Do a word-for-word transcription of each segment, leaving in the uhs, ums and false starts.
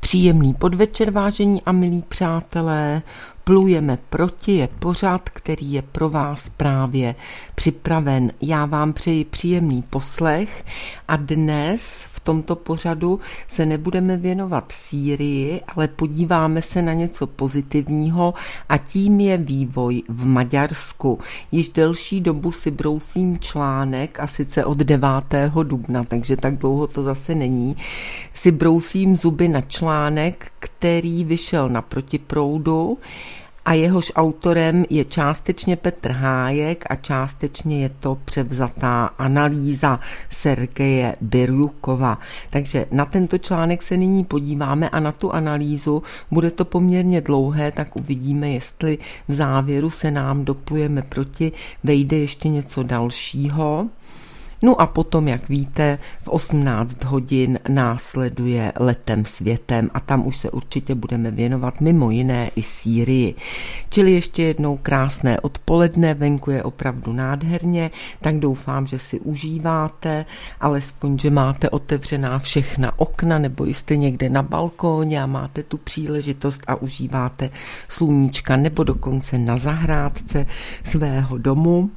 Příjemný podvečer, vážení a milí přátelé. Plujeme proti je pořad, který je pro vás právě připraven. Já vám přeji příjemný poslech a dnes v tomto pořadu se nebudeme věnovat Sýrii, ale podíváme se na něco pozitivního a tím je vývoj v Maďarsku. Již delší dobu si brousím článek a sice od devátého dubna, takže tak dlouho to zase není. Si brousím zuby na článek, který vyšel na Protiproudu, a jehož autorem je částečně Petr Hájek a částečně je to převzatá analýza Sergeje Birjukova. Takže na tento článek se nyní podíváme a na tu analýzu. Bude to poměrně dlouhé, tak uvidíme, jestli v závěru se nám doplujeme proti, vejde ještě něco dalšího. No a potom, jak víte, v osmnáct hodin následuje Letem světem a tam už se určitě budeme věnovat mimo jiné i Sýrii. Čili ještě jednou krásné odpoledne, venku je opravdu nádherně, tak doufám, že si užíváte, alespoň, že máte otevřená všechna okna nebo jste někde na balkóně a máte tu příležitost a užíváte sluníčka nebo dokonce na zahrádce svého domu.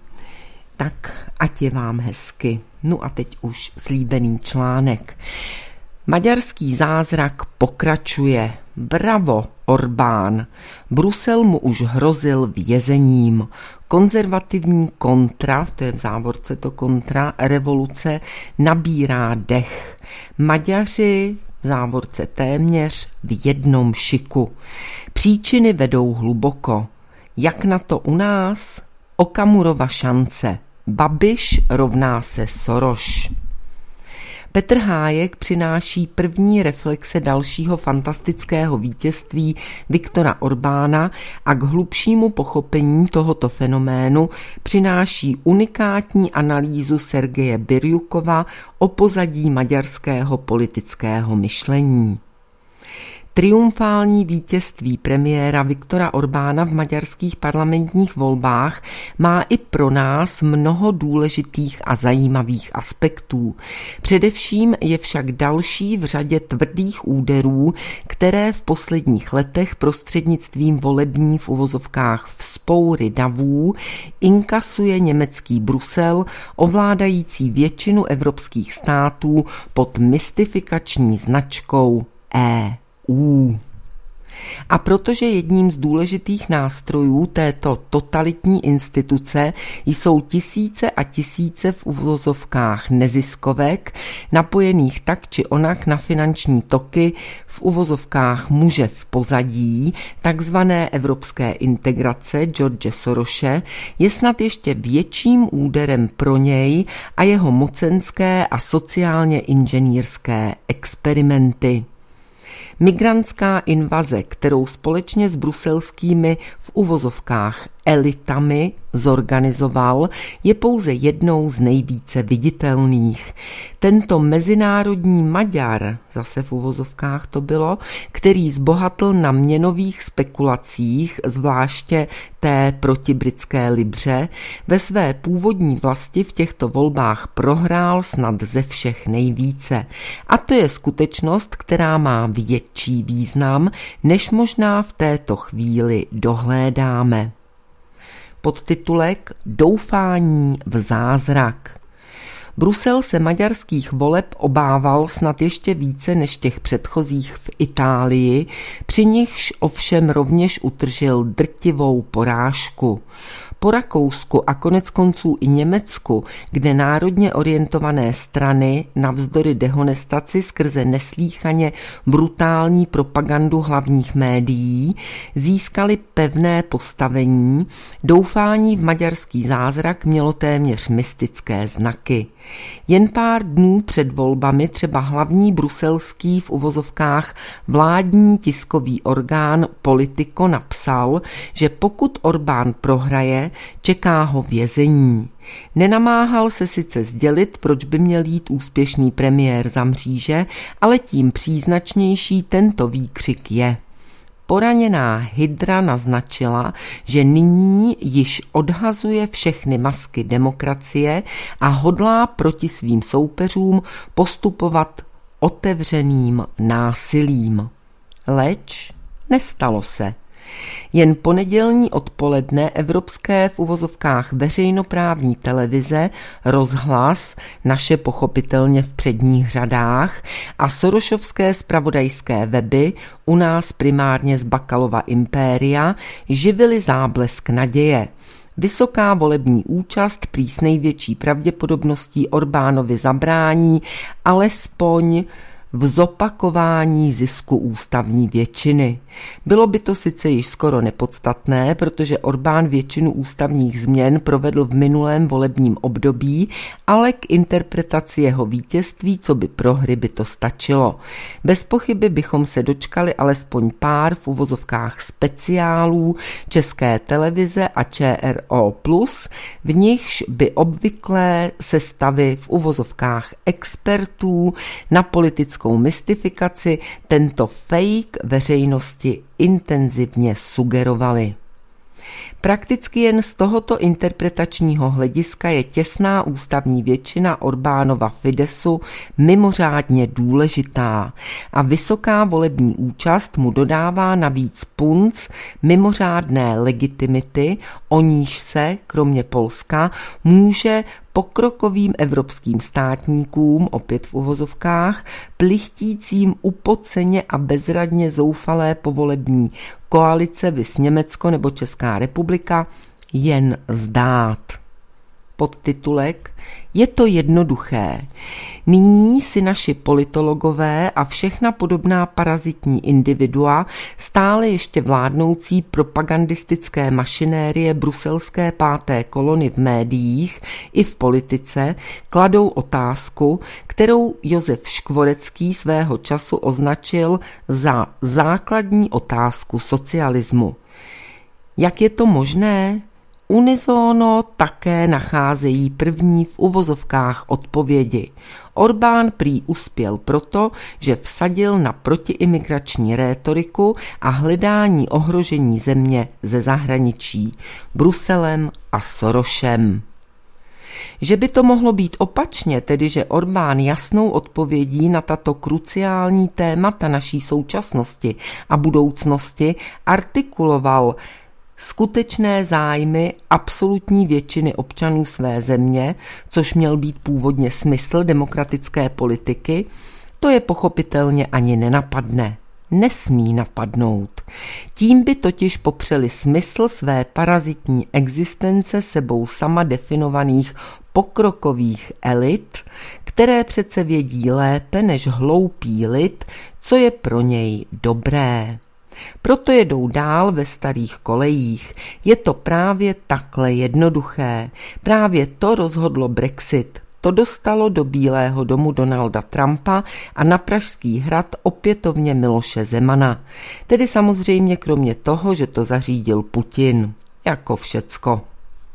Tak ať je vám hezky. No a teď už slíbený článek. Maďarský zázrak pokračuje. Bravo, Orbán. Brusel mu už hrozil vězením. Konzervativní kontra, to je v závorce to kontra, revoluce nabírá dech. Maďaři v závorce téměř v jednom šiku. Příčiny vedou hluboko. Jak na to u nás? Okamurova šance. Babiš rovná se Soros. Petr Hájek přináší první reflexe dalšího fantastického vítězství Viktora Orbána a k hlubšímu pochopení tohoto fenoménu přináší unikátní analýzu Sergeje Birjukova o pozadí maďarského politického myšlení. Triumfální vítězství premiéra Viktora Orbána v maďarských parlamentních volbách má i pro nás mnoho důležitých a zajímavých aspektů. Především je však další v řadě tvrdých úderů, které v posledních letech prostřednictvím volební v uvozovkách vzpoury davů inkasuje německý Brusel, ovládající většinu evropských států pod mystifikační značkou E. U. A protože jedním z důležitých nástrojů této totalitní instituce jsou tisíce a tisíce v uvozovkách neziskovek, napojených tak či onak na finanční toky v uvozovkách muže v pozadí, takzvané evropské integrace George Sorose, je snad ještě větším úderem pro něj a jeho mocenské a sociálně inženýrské experimenty. Migrantská invaze, kterou společně s bruselskými v uvozovkách elitami zorganizoval, je pouze jednou z nejvíce viditelných. Tento mezinárodní Maďar, zase v uvozovkách to bylo, který zbohatl na měnových spekulacích, zvláště té protibritské libře, ve své původní vlasti v těchto volbách prohrál snad ze všech nejvíce. A to je skutečnost, která má větší význam, než možná v této chvíli dohlédáme. Podtitulek Doufání v zázrak. Brusel se maďarských voleb obával snad ještě více než těch předchozích v Itálii, při nichž ovšem rovněž utržil drtivou porážku. Po Rakousku a koneckonců i Německu, kde národně orientované strany navzdory dehonestaci skrze neslýchaně brutální propagandu hlavních médií získali pevné postavení, doufání v maďarský zázrak mělo téměř mystické znaky. Jen pár dnů před volbami třeba hlavní bruselský v uvozovkách vládní tiskový orgán Politico napsal, že pokud Orbán prohraje, čeká ho vězení. Nenamáhal se sice sdělit, proč by měl jít úspěšný premiér za mříže, ale tím příznačnější tento výkřik je. Poraněná hydra naznačila, že nyní již odhazuje všechny masky demokracie a hodlá proti svým soupeřům postupovat otevřeným násilím. Leč nestalo se. Jen ponedělní odpoledne evropské v uvozovkách veřejnoprávní televize, Rozhlas, naše pochopitelně v předních řadách, a sorošovské zpravodajské weby, u nás primárně z Bakalova impéria, živily záblesk naděje. Vysoká volební účast prý s největší pravděpodobností Orbánovi zabrání alespoň v zopakování zisku ústavní většiny. Bylo by to sice již skoro nepodstatné, protože Orbán většinu ústavních změn provedl v minulém volebním období, ale k interpretaci jeho vítězství, co by prohry, by to stačilo. Bez pochyby bychom se dočkali alespoň pár v uvozovkách speciálů České televize a ČRO plus, v nichž by obvyklé sestavy v uvozovkách expertů na politickou mystifikaci tento fake veřejnosti intenzivně sugerovali. Prakticky jen z tohoto interpretačního hlediska je těsná ústavní většina Orbánova Fidesu mimořádně důležitá a vysoká volební účast mu dodává navíc punc mimořádné legitimity, o níž se, kromě Polska, může pokrokovým evropským státníkům, opět v uvozovkách, plichtícím upoceně a bezradně zoufalé povolební koalice vys Německo nebo Česká republika jen zdát. Podtitulek: Je to jednoduché. Nyní si naši politologové a všechna podobná parazitní individua stále ještě vládnoucí propagandistické mašinérie bruselské páté kolony v médiích i v politice kladou otázku, kterou Josef Škvorecký svého času označil za základní otázku socialismu. Jak je to možné? Unisono také nacházejí první v uvozovkách odpovědi. Orbán prý uspěl proto, že vsadil na protiimigrační rétoriku a hledání ohrožení země ze zahraničí, Bruselem a Sorošem. Že by to mohlo být opačně, tedy že Orbán jasnou odpovědí na tato kruciální témata naší současnosti a budoucnosti artikuloval skutečné zájmy absolutní většiny občanů své země, což měl být původně smysl demokratické politiky, to je pochopitelně ani nenapadne. Nesmí napadnout. Tím by totiž popřeli smysl své parazitní existence sebou sama definovaných pokrokových elit, které přece vědí lépe než hloupý lid, co je pro něj dobré. Proto jedou dál ve starých kolejích. Je to právě takhle jednoduché. Právě to rozhodlo Brexit. To dostalo do Bílého domu Donalda Trumpa a na Pražský hrad opětovně Miloše Zemana. Tedy samozřejmě kromě toho, že to zařídil Putin. Jako všecko.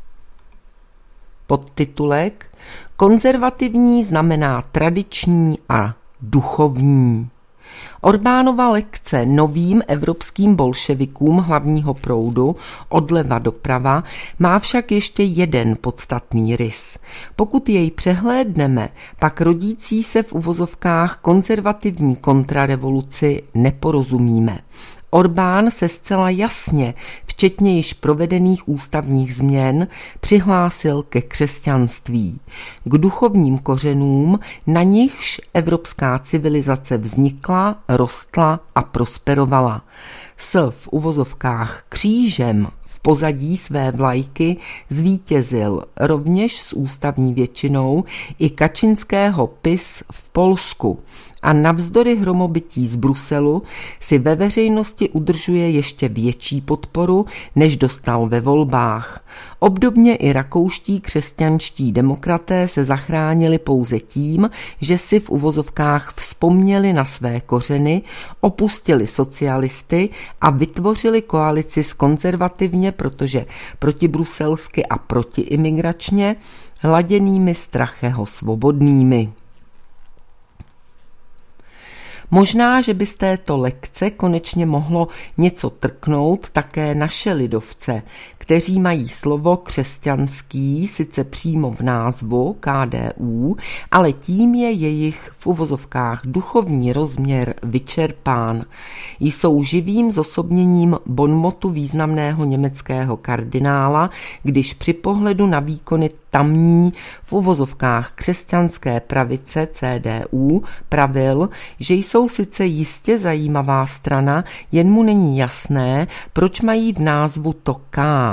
Podtitulek: Konzervativní znamená tradiční a duchovní. Orbánova lekce novým evropským bolševikům hlavního proudu odleva doprava má však ještě jeden podstatný rys. Pokud jej přehlédneme, pak rodící se v uvozovkách konzervativní kontrarevoluci neporozumíme. Orbán se zcela jasně, včetně již provedených ústavních změn, přihlásil ke křesťanství, k duchovním kořenům, na nichž evropská civilizace vznikla, rostla a prosperovala. S v uvozovkách křížem v pozadí své vlajky zvítězil rovněž s ústavní většinou i Kačinského P I S v Polsku a navzdory hromobytí z Bruselu si ve veřejnosti udržuje ještě větší podporu, než dostal ve volbách. Obdobně i rakouští křesťanští demokraté se zachránili pouze tím, že si v uvozovkách vzpomněli na své kořeny, opustili socialisty a vytvořili koalici s konzervativně, protože protibruselsky a protiimigračně laděnými Stracheho svobodnými. Možná, že by z této lekce konečně mohlo něco trknout také naše lidovce, kteří mají slovo křesťanský sice přímo v názvu K D U, ale tím je jejich v uvozovkách duchovní rozměr vyčerpán. Jsou živým zosobněním bonmotu významného německého kardinála, když při pohledu na výkony tamní v uvozovkách křesťanské pravice C D U pravil, že jsou sice jistě zajímavá strana, jen mu není jasné, proč mají v názvu to K.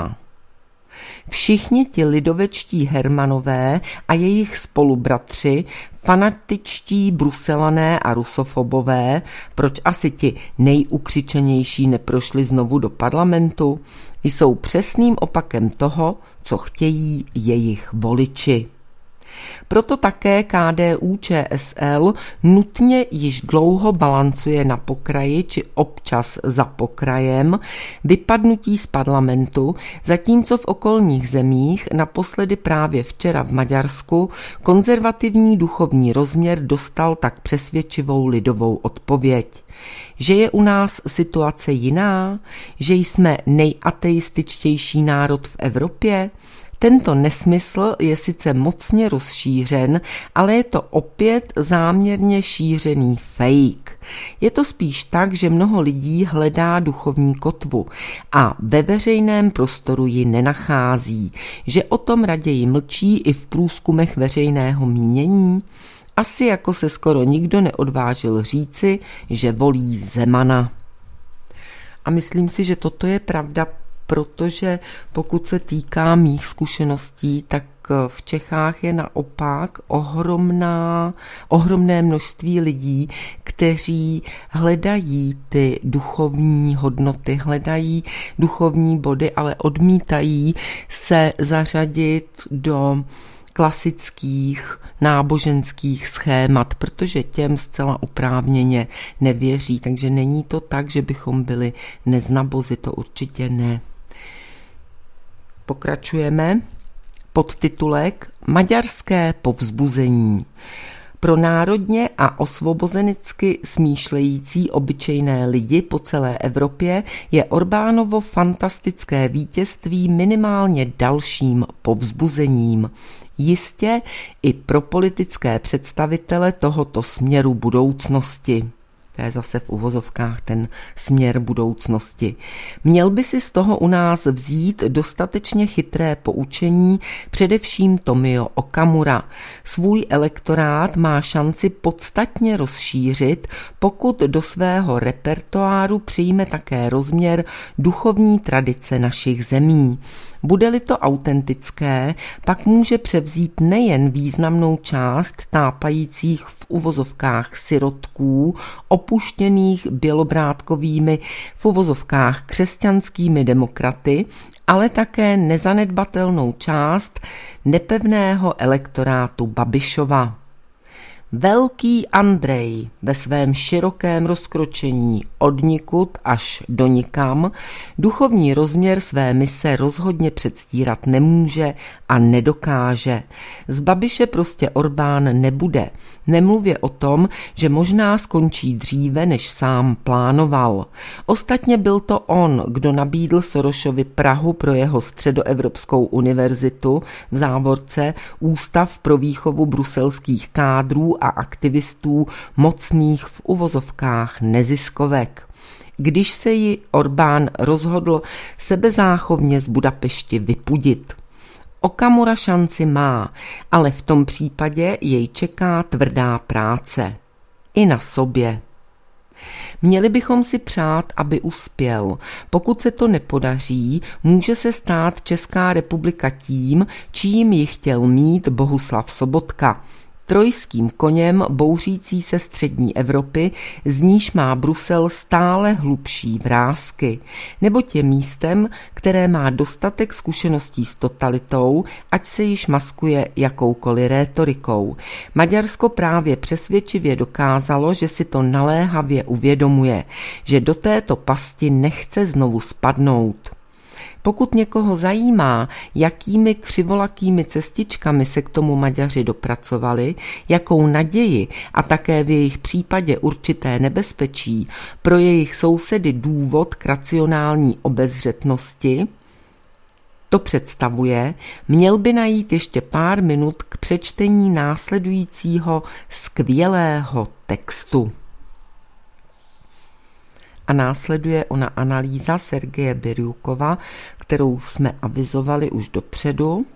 Všichni ti lidovečtí Hermanové a jejich spolubratři, fanatičtí bruselané a rusofobové, proč asi ti nejukřičenější neprošli znovu do parlamentu, jsou přesným opakem toho, co chtějí jejich voliči. Proto také K D U Č S L nutně již dlouho balancuje na pokraji či občas za pokrajem vypadnutí z parlamentu, zatímco v okolních zemích, naposledy právě včera v Maďarsku, konzervativní duchovní rozměr dostal tak přesvědčivou lidovou odpověď. Že je u nás situace jiná, že jsme nejateističtější národ v Evropě? Tento nesmysl je sice mocně rozšířen, ale je to opět záměrně šířený fake. Je to spíš tak, že mnoho lidí hledá duchovní kotvu a ve veřejném prostoru ji nenachází, že o tom raději mlčí i v průzkumech veřejného mínění. Asi jako se skoro nikdo neodvážil říci, že volí Zemana. A myslím si, že toto je pravda, protože pokud se týká mých zkušeností, tak v Čechách je naopak ohromná, ohromné množství lidí, kteří hledají ty duchovní hodnoty, hledají duchovní body, ale odmítají se zařadit do klasických náboženských schémat, protože těm zcela oprávněně nevěří. Takže není to tak, že bychom byli neznabozi, to určitě ne. Pokračujeme. Podtitulek Maďarské povzbuzení. Pro národně a osvobozenicky smýšlející obyčejné lidi po celé Evropě je Orbánovo fantastické vítězství minimálně dalším povzbuzením. Jistě i pro politické představitele tohoto směru budoucnosti. To je zase v uvozovkách ten směr budoucnosti. Měl by si z toho u nás vzít dostatečně chytré poučení, především Tomio Okamura. Svůj elektorát má šanci podstatně rozšířit, pokud do svého repertoáru přijme také rozměr duchovní tradice našich zemí. Bude-li to autentické, pak může převzít nejen významnou část tápajících v uvozovkách sirotků, opuštěných bělobrádkovými v uvozovkách křesťanskými demokraty, ale také nezanedbatelnou část nepevného elektorátu Babišova. Velký Andrej ve svém širokém rozkročení odnikud až do nikam duchovní rozměr své mise rozhodně předstírat nemůže a nedokáže. Z Babiše prostě Orbán nebude. Nemluvě o tom, že možná skončí dříve, než sám plánoval. Ostatně byl to on, kdo nabídl Sorošovi Prahu pro jeho středoevropskou univerzitu, v závorce Ústav pro výchovu bruselských kádrů a aktivistů mocných v uvozovkách neziskovek. Když se ji Orbán rozhodl sebezáchovně z Budapešti vypudit. Okamura šanci má, ale v tom případě jej čeká tvrdá práce. I na sobě. Měli bychom si přát, aby uspěl. Pokud se to nepodaří, může se stát Česká republika tím, čím ji chtěl mít Bohuslav Sobotka. Trojským koněm bouřící se střední Evropy, z níž má Brusel stále hlubší vrásky, neboť je místem, které má dostatek zkušeností s totalitou, ať se již maskuje jakoukoliv rétorikou. Maďarsko právě přesvědčivě dokázalo, že si to naléhavě uvědomuje, že do této pasti nechce znovu spadnout. Pokud někoho zajímá, jakými křivolakými cestičkami se k tomu Maďaři dopracovali, jakou naději a také v jejich případě určité nebezpečí pro jejich sousedy důvod k racionální obezřetnosti, to představuje, měl by najít ještě pár minut k přečtení následujícího skvělého textu. A následuje ona analýza Sergeje Birjukova, kterou jsme avizovali už dopředu.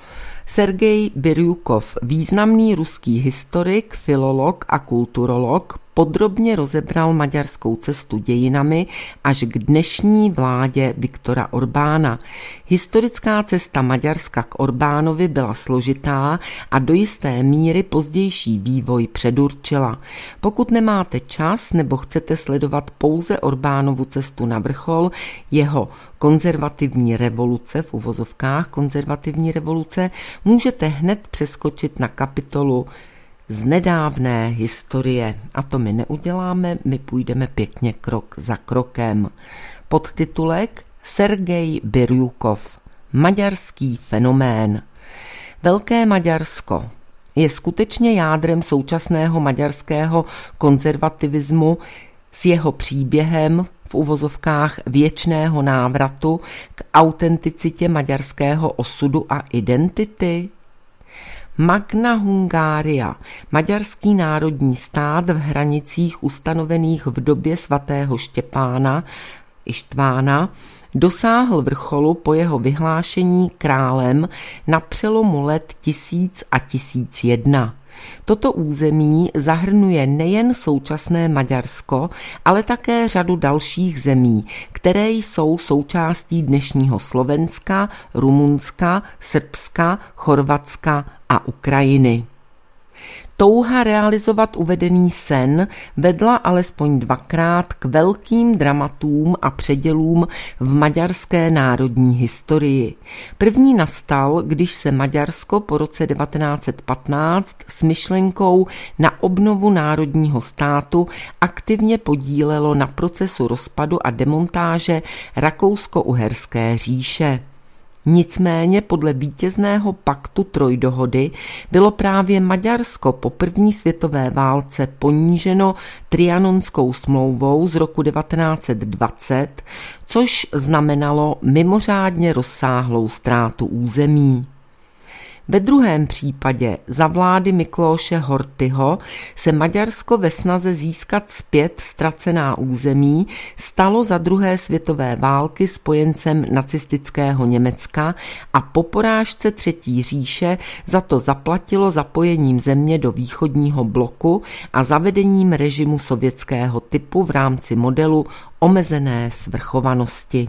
Sergej Birjukov, významný ruský historik, filolog a kulturolog, podrobně rozebral maďarskou cestu dějinami až k dnešní vládě Viktora Orbána. Historická cesta Maďarska k Orbánovi byla složitá a do jisté míry pozdější vývoj předurčila. Pokud nemáte čas nebo chcete sledovat pouze Orbánovu cestu na vrchol, jeho konzervativní revoluce, v uvozovkách konzervativní revoluce, můžete hned přeskočit na kapitolu z nedávné historie. A to my neuděláme, my půjdeme pěkně krok za krokem. Podtitulek Sergej Birjukov. Maďarský fenomén. Velké Maďarsko je skutečně jádrem současného maďarského konzervativismu s jeho příběhem v uvozovkách věčného návratu k autenticitě maďarského osudu a identity. Magna Hungária, maďarský národní stát v hranicích ustanovených v době svatého Štěpána Ištvána, dosáhl vrcholu po jeho vyhlášení králem na přelomu let tisíc a tisíc jedna. Toto území zahrnuje nejen současné Maďarsko, ale také řadu dalších zemí, které jsou součástí dnešního Slovenska, Rumunska, Srbska, Chorvatska a Ukrajiny. Touha realizovat uvedený sen vedla alespoň dvakrát k velkým dramatům a předělům v maďarské národní historii. První nastal, když se Maďarsko po roce devatenáct set patnáct s myšlenkou na obnovu národního státu aktivně podílelo na procesu rozpadu a demontáže Rakousko-Uherské říše. Nicméně podle vítězného paktu Trojdohody bylo právě Maďarsko po první světové válce poníženo Trianonskou smlouvou z roku devatenáct set dvacet, což znamenalo mimořádně rozsáhlou ztrátu území. Ve druhém případě za vlády Miklóše Horthyho se Maďarsko ve snaze získat zpět ztracená území stalo za druhé světové války spojencem nacistického Německa a po porážce Třetí říše za to zaplatilo zapojením země do východního bloku a zavedením režimu sovětského typu v rámci modelu omezené svrchovanosti.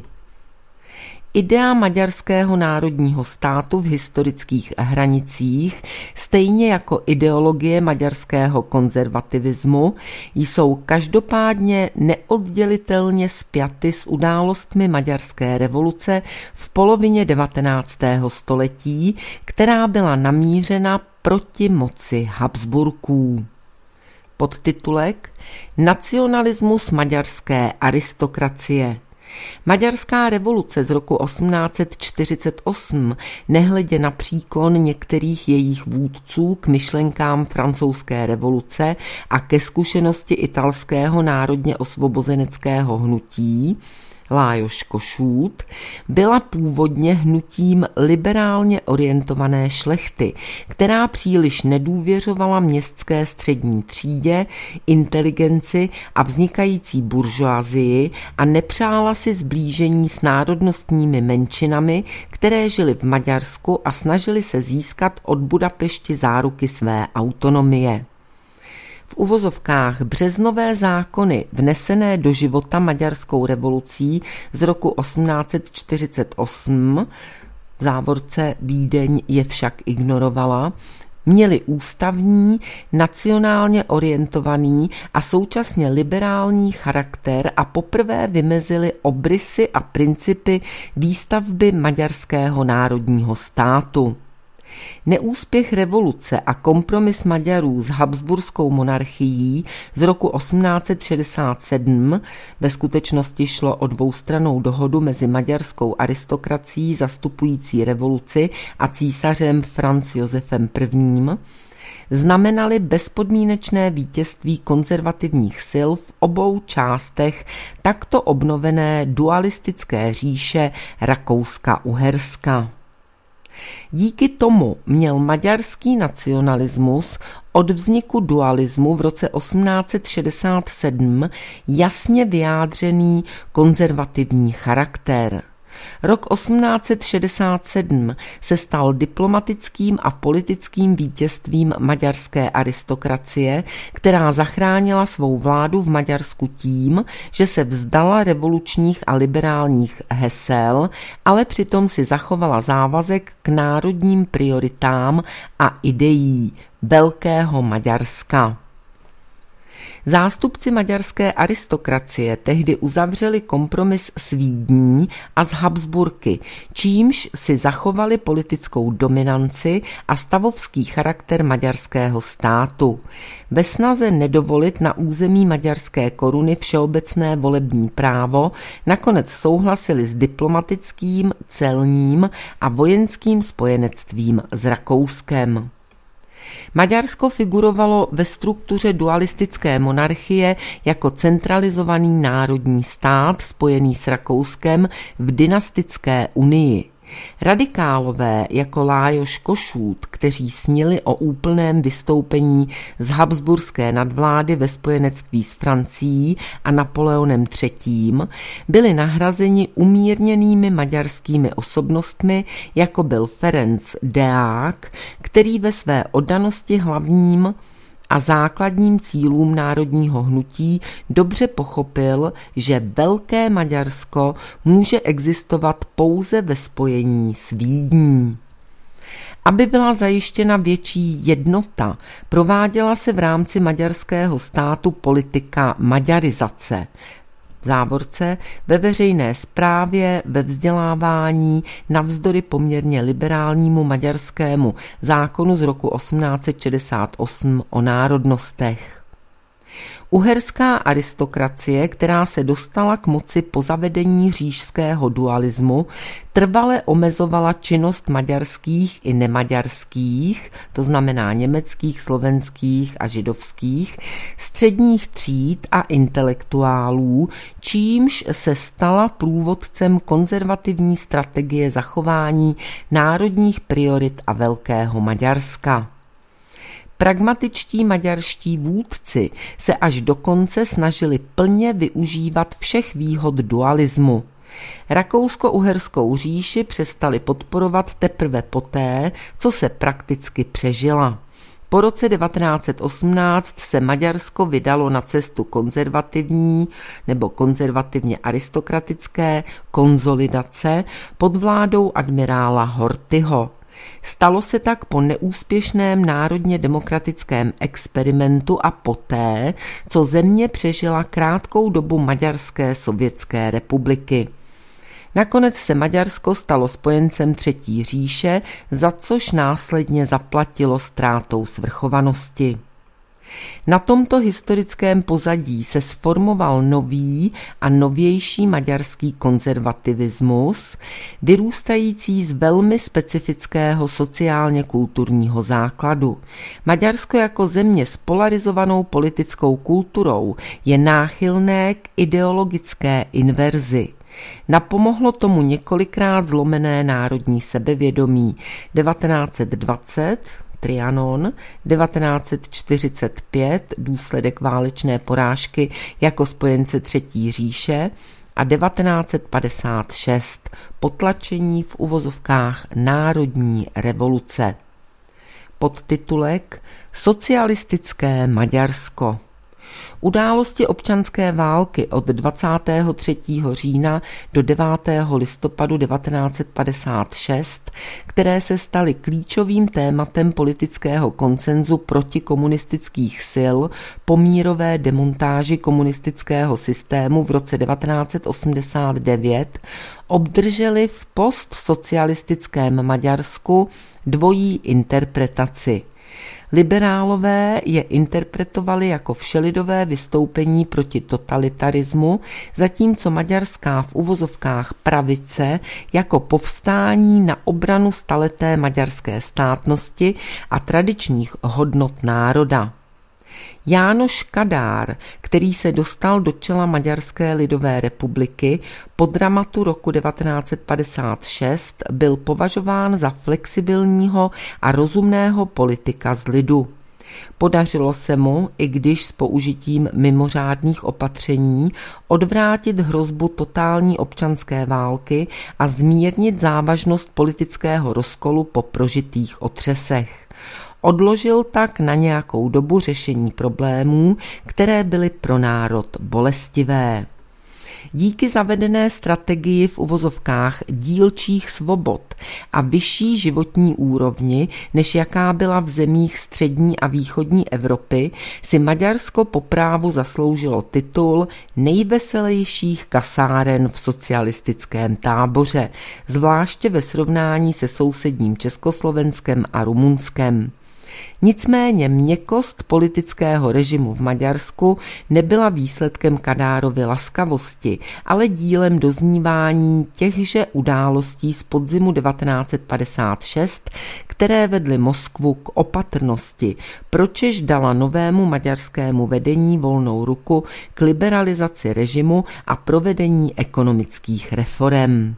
Idea maďarského národního státu v historických hranicích, stejně jako ideologie maďarského konzervativismu, jsou každopádně neoddělitelně spjaty s událostmi maďarské revoluce v polovině devatenáctého století, která byla namířena proti moci Habsburků. Podtitulek Nacionalismus maďarské aristokracie. Maďarská revoluce z roku osmnáct set čtyřicet osm, nehledě na příklon některých jejich vůdců k myšlenkám francouzské revoluce a ke zkušenosti italského národně osvobozeneckého hnutí, Lajos Kossuth, byla původně hnutím liberálně orientované šlechty, která příliš nedůvěřovala městské střední třídě, inteligenci a vznikající buržoazii a nepřála si zblížení s národnostními menšinami, které žily v Maďarsku a snažily se získat od Budapešti záruky své autonomie. V uvozovkách březnové zákony vnesené do života maďarskou revolucí z roku osmnáct set čtyřicet osm, v závorce Vídeň je však ignorovala, měli ústavní, nacionálně orientovaný a současně liberální charakter a poprvé vymezili obrysy a principy výstavby maďarského národního státu. Neúspěch revoluce a kompromis Maďarů s habsburskou monarchií z roku osmnáct set šedesát sedm, ve skutečnosti šlo o dvoustrannou dohodu mezi maďarskou aristokracií zastupující revoluci a císařem Franz Josefem I., znamenaly bezpodmínečné vítězství konzervativních sil v obou částech takto obnovené dualistické říše Rakouska-Uherska. Díky tomu měl maďarský nacionalismus od vzniku dualismu v roce osmnáct set šedesát sedm jasně vyjádřený konzervativní charakter. Rok osmnáct set šedesát sedm se stal diplomatickým a politickým vítězstvím maďarské aristokracie, která zachránila svou vládu v Maďarsku tím, že se vzdala revolučních a liberálních hesel, ale přitom si zachovala závazek k národním prioritám a ideí Velkého Maďarska. Zástupci maďarské aristokracie tehdy uzavřeli kompromis s Vídní a s Habsburky, čímž si zachovali politickou dominanci a stavovský charakter maďarského státu. Ve snaze nedovolit na území maďarské koruny všeobecné volební právo nakonec souhlasili s diplomatickým, celním a vojenským spojenectvím s Rakouskem. Maďarsko figurovalo ve struktuře dualistické monarchie jako centralizovaný národní stát spojený s Rakouskem v dynastické unii. Radikálové jako Lajos Kossuth, kteří snili o úplném vystoupení z habsburské nadvlády ve spojenectví s Francií a Napoleonem třetím, byli nahrazeni umírněnými maďarskými osobnostmi, jako byl Ferenc Deák, který ve své oddanosti hlavním a základním cílům národního hnutí dobře pochopil, že Velké Maďarsko může existovat pouze ve spojení s Vídní. Aby byla zajištěna větší jednota, prováděla se v rámci maďarského státu politika maďarizace, v závorce ve veřejné správě, ve vzdělávání, navzdory poměrně liberálnímu maďarskému zákonu z roku osmnáct set šedesát osm o národnostech. Uherská aristokracie, která se dostala k moci po zavedení říšského dualismu, trvale omezovala činnost maďarských i nemaďarských, to znamená německých, slovenských a židovských, středních tříd a intelektuálů, čímž se stala průvodcem konzervativní strategie zachování národních priorit a Velkého Maďarska. Pragmatičtí maďarští vůdci se až do konce snažili plně využívat všech výhod dualismu. Rakousko-uherskou říši přestali podporovat teprve poté, co se prakticky přežila. Po roce devatenáct set osmnáct se Maďarsko vydalo na cestu konzervativní nebo konzervativně aristokratické konzolidace pod vládou admirála Horthyho. Stalo se tak po neúspěšném národně demokratickém experimentu a poté, co země přežila krátkou dobu Maďarské sovětské republiky. Nakonec se Maďarsko stalo spojencem Třetí říše, za což následně zaplatilo ztrátou svrchovanosti. Na tomto historickém pozadí se sformoval nový a novější maďarský konzervativismus, vyrůstající z velmi specifického sociálně kulturního základu. Maďarsko jako země s polarizovanou politickou kulturou je náchylné k ideologické inverzi. Napomohlo tomu několikrát zlomené národní sebevědomí devatenáct set dvacet Trianon, devatenáct set čtyřicet pět důsledek válečné porážky jako spojence Třetí říše a devatenáct set padesát šest potlačení v uvozovkách národní revoluce. Podtitulek Socialistické Maďarsko. Události občanské války od dvacátého třetího října do devátého listopadu devatenáct set padesát šest, které se staly klíčovým tématem politického konsenzu protikomunistických sil po mírové demontáži komunistického systému v roce devatenáct set osmdesát devět, obdrželi v postsocialistickém Maďarsku dvojí interpretaci. Liberálové je interpretovali jako všelidové vystoupení proti totalitarismu, zatímco maďarská v uvozovkách pravice jako povstání na obranu staleté maďarské státnosti a tradičních hodnot národa. Jánoš Kadár, který se dostal do čela Maďarské lidové republiky po dramatu roku devatenáct set padesát šest, byl považován za flexibilního a rozumného politika z lidu. Podařilo se mu, i když s použitím mimořádných opatření, odvrátit hrozbu totální občanské války a zmírnit závažnost politického rozkolu po prožitých otřesech. Odložil tak na nějakou dobu řešení problémů, které byly pro národ bolestivé. Díky zavedené strategii v uvozovkách dílčích svobod a vyšší životní úrovni, než jaká byla v zemích střední a východní Evropy, si Maďarsko po právu zasloužilo titul nejveselějších kasáren v socialistickém táboře, zvláště ve srovnání se sousedním Československem a Rumunskem. Nicméně měkkost politického režimu v Maďarsku nebyla výsledkem Kadárovy laskavosti, ale dílem doznívání těchže událostí z podzimu devatenáct set padesát šest, které vedly Moskvu k opatrnosti, pročež dala novému maďarskému vedení volnou ruku k liberalizaci režimu a provedení ekonomických reforem.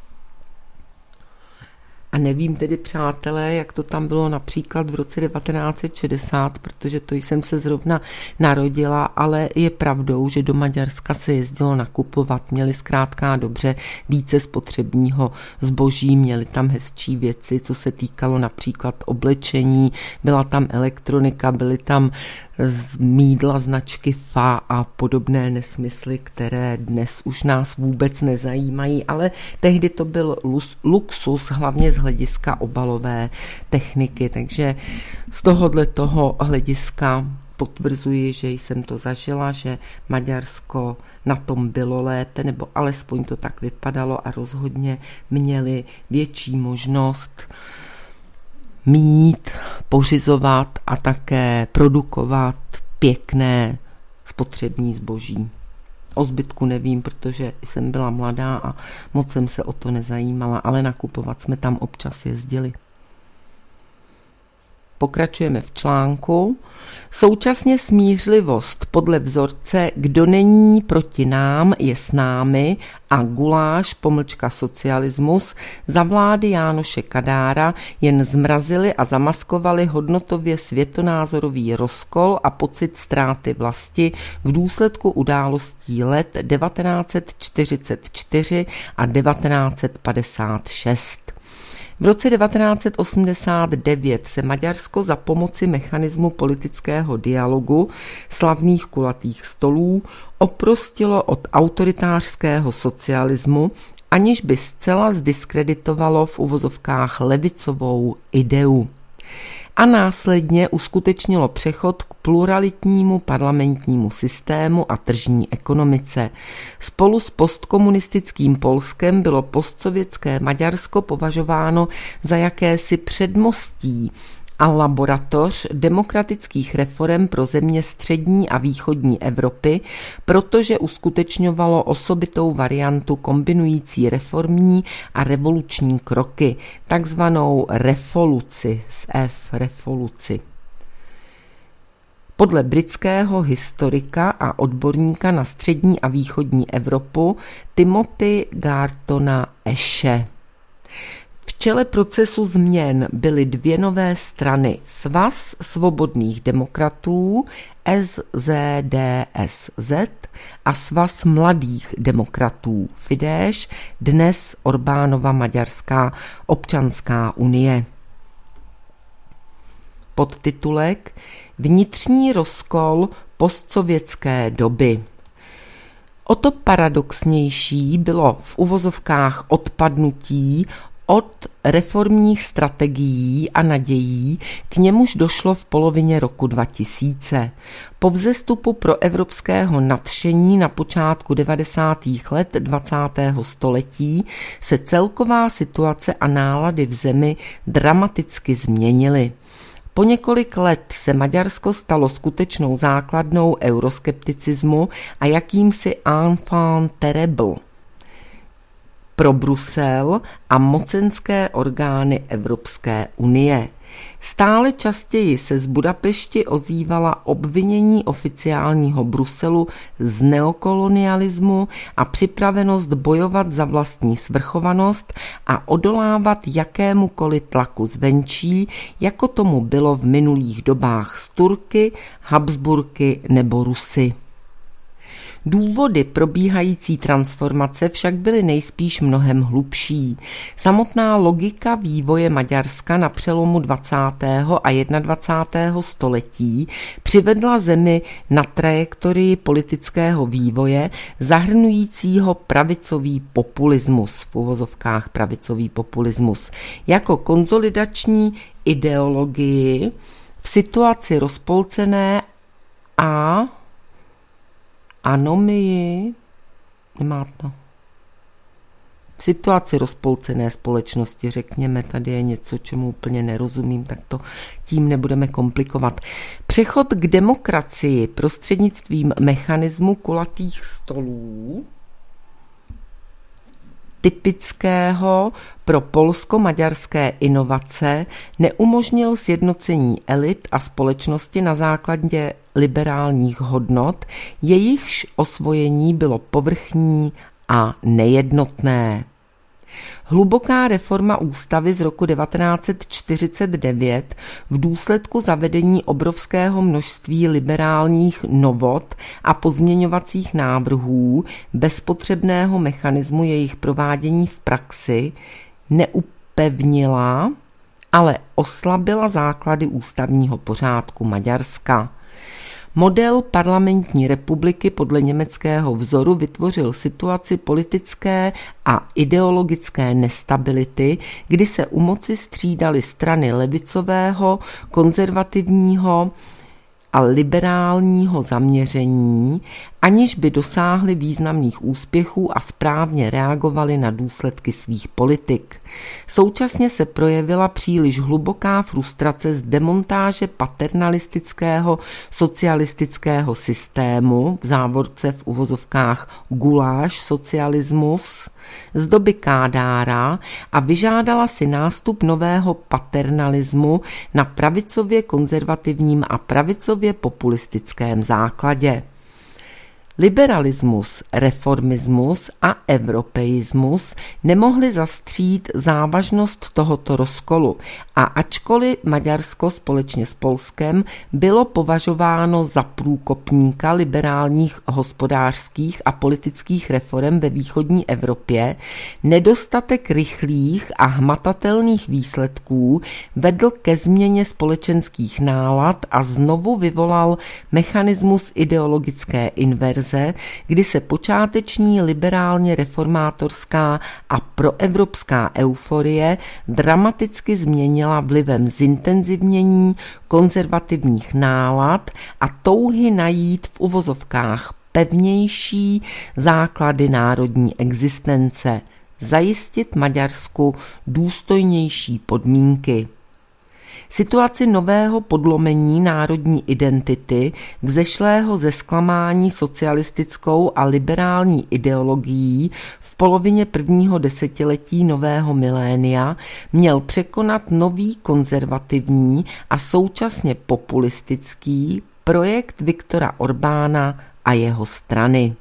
A nevím tedy, přátelé, jak to tam bylo například v roce devatenáct set šedesát, protože to jsem se zrovna narodila, ale je pravdou, že do Maďarska se jezdilo nakupovat, měli zkrátka dobře více spotřebního zboží, měli tam hezčí věci, co se týkalo například oblečení, byla tam elektronika, byly tam z mýdla značky F A a podobné nesmysly, které dnes už nás vůbec nezajímají, ale tehdy to byl luxus, hlavně z hlediska obalové techniky, takže z tohohle toho hlediska potvrzuji, že jsem to zažila, že Maďarsko na tom bylo lépe, nebo alespoň to tak vypadalo a rozhodně měli větší možnost mít, pořizovat a také produkovat pěkné spotřební zboží. O zbytku nevím, protože jsem byla mladá a moc jsem se o to nezajímala, ale nakupovat jsme tam občas jezdili. Pokračujeme v článku. Současně smířlivost podle vzorce kdo není proti nám, je s námi a guláš, pomlčka socialismus, za vlády Jánoše Kadára jen zmrazili a zamaskovali hodnotově světonázorový rozkol a pocit ztráty vlasti v důsledku událostí let devatenáct set čtyřicet čtyři a devatenáct set padesát šest. V roce devatenáct set osmdesát devět se Maďarsko za pomoci mechanismu politického dialogu, slavných kulatých stolů, oprostilo od autoritářského socialismu, aniž by zcela zdiskreditovalo v uvozovkách levicovou ideu. A následně uskutečnilo přechod k pluralitnímu parlamentnímu systému a tržní ekonomice. Spolu s postkomunistickým Polskem bylo postsovětské Maďarsko považováno za jakési předmostí a laboratoř demokratických reforem pro země střední a východní Evropy, protože uskutečňovalo osobitou variantu kombinující reformní a revoluční kroky, takzvanou revoluci s F, revoluci. Podle britského historika a odborníka na střední a východní Evropu Timothy Gartona Ashe. V čele procesu změn byly dvě nové strany, Svaz svobodných demokratů S Z D S Z a Svaz mladých demokratů Fidesz, dnes Orbánova Maďarská občanská unie. Podtitulek Vnitřní rozkol postsovětské doby. O to paradoxnější bylo v uvozovkách odpadnutí od reformních strategií a nadějí, k němuž došlo v polovině roku dva tisíce. Po vzestupu proevropského nadšení na počátku devadesátých let dvacátého století se celková situace a nálady v zemi dramaticky změnily. Po několik let se Maďarsko stalo skutečnou základnou euroskepticismu a jakýmsi enfant terrible pro Brusel a mocenské orgány Evropské unie. Stále častěji se z Budapešti ozývala obvinění oficiálního Bruselu z neokolonialismu a připravenost bojovat za vlastní svrchovanost a odolávat jakémukoliv tlaku zvenčí, jako tomu bylo v minulých dobách s Turky, Habsburky nebo Rusy. Důvody probíhající transformace však byly nejspíš mnohem hlubší. Samotná logika vývoje Maďarska na přelomu dvacátého a dvacátého prvního století přivedla zemi na trajektorii politického vývoje zahrnujícího pravicový populismus, v uvozovkách pravicový populismus, jako konzolidační ideologii v situaci rozpolcené a anomii, nemá to. V situaci rozpolcené společnosti, řekněme, tady je něco, čemu úplně nerozumím, tak to tím nebudeme komplikovat. Přechod k demokracii prostřednictvím mechanismu kulatých stolů, typického pro polsko-maďarské inovace, neumožnil sjednocení elit a společnosti na základě liberálních hodnot, jejichž osvojení bylo povrchní a nejednotné. Hluboká reforma ústavy z roku devatenáct set čtyřicet devět v důsledku zavedení obrovského množství liberálních novot a pozměňovacích návrhů bez potřebného mechanismu jejich provádění v praxi neupevnila, ale oslabila základy ústavního pořádku Maďarska. Model parlamentní republiky podle německého vzoru vytvořil situaci politické a ideologické nestability, kdy se u moci střídaly strany levicového, konzervativního a liberálního zaměření, aniž by dosáhly významných úspěchů a správně reagovaly na důsledky svých politik. Současně se projevila příliš hluboká frustrace z demontáže paternalistického socialistického systému, v závorce v uvozovkách guláš socialismus, z doby Kádára a vyžádala si nástup nového paternalismu na pravicově konzervativním a pravicově populistickém základě. Liberalismus, reformismus a evropeismus nemohli zastřít závažnost tohoto rozkolu a ačkoliv Maďarsko společně s Polskem bylo považováno za průkopníka liberálních hospodářských a politických reforem ve východní Evropě, nedostatek rychlých a hmatatelných výsledků vedl ke změně společenských nálad a znovu vyvolal mechanismus ideologické inverze, kdy se počáteční liberálně reformátorská a proevropská euforie dramaticky změnila vlivem zintenzivnění konzervativních nálad a touhy najít v uvozovkách pevnější základy národní existence, zajistit Maďarsku důstojnější podmínky. Situaci nového podlomení národní identity, vzešlého ze zklamání socialistickou a liberální ideologií v polovině prvního desetiletí nového milénia, měl překonat nový konzervativní a současně populistický projekt Viktora Orbána a jeho strany.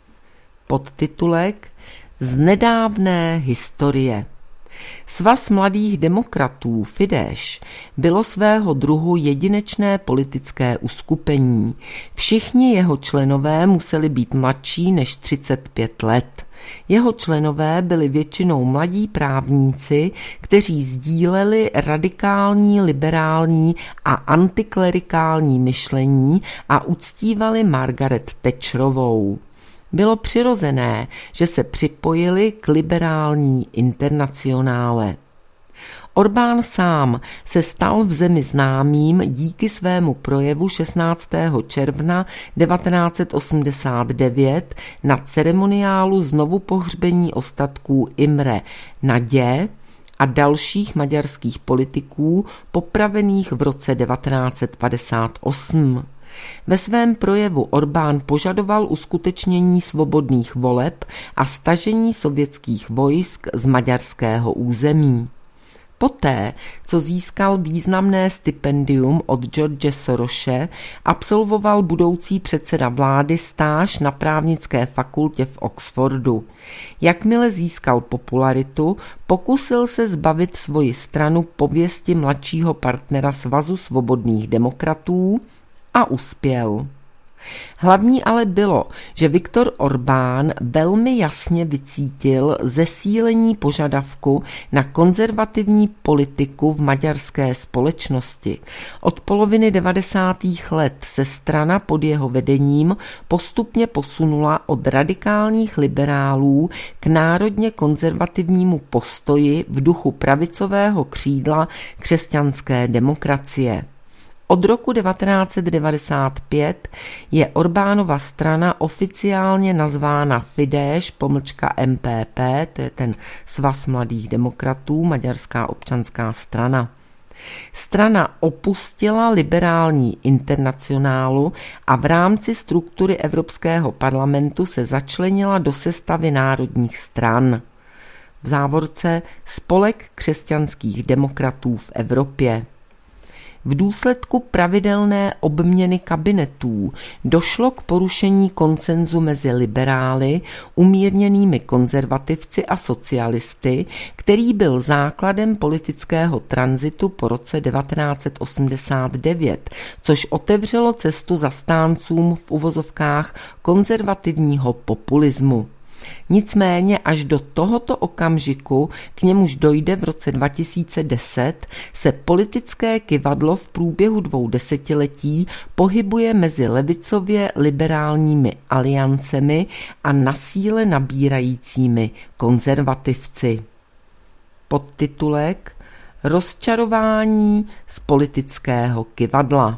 Podtitulek Z nedávné historie. Svaz mladých demokratů Fidesz bylo svého druhu jedinečné politické uskupení. Všichni jeho členové museli být mladší než třicet pět let. Jeho členové byli většinou mladí právníci, kteří sdíleli radikální, liberální a antiklerikální myšlení a uctívali Margaret Thatcherovou. Bylo přirozené, že se připojili k liberální internacionále. Orbán sám se stal v zemi známým díky svému projevu šestnáctého června devatenáct set osmdesát devět na ceremoniálu znovupohřbení ostatků Imre Nadě a dalších maďarských politiků popravených v roce devatenáct set padesát osm. Ve svém projevu Orbán požadoval uskutečnění svobodných voleb a stažení sovětských vojsk z maďarského území. Poté, co získal významné stipendium od George Sorose, absolvoval budoucí předseda vlády stáž na právnické fakultě v Oxfordu. Jakmile získal popularitu, pokusil se zbavit svoji stranu pověsti mladšího partnera Svazu svobodných demokratů a uspěl. Hlavní ale bylo, že Viktor Orbán velmi jasně vycítil zesílení požadavku na konzervativní politiku v maďarské společnosti. Od poloviny devadesátých let se strana pod jeho vedením postupně posunula od radikálních liberálů k národně konzervativnímu postoji v duchu pravicového křídla křesťanské demokracie. Od roku devatenáct set devadesát pět je Orbánova strana oficiálně nazvána Fidesz pomlčka M P P, to je ten Svaz mladých demokratů, maďarská občanská strana. Strana opustila liberální internacionálu a v rámci struktury Evropského parlamentu se začlenila do sestavy národních stran. V závorce Spolek křesťanských demokratů v Evropě. V důsledku pravidelné obměny kabinetů došlo k porušení konsenzu mezi liberály, umírněnými konzervativci a socialisty, který byl základem politického tranzitu po roce devatenáct set osmdesát devět, což otevřelo cestu zastáncům v uvozovkách konzervativního populismu. Nicméně až do tohoto okamžiku, k němuž dojde v roce dva tisíce deset, se politické kyvadlo v průběhu dvou desetiletí pohybuje mezi levicově liberálními aliancemi a na síle nabírajícími konzervativci. Podtitulek Rozčarování z politického kyvadla.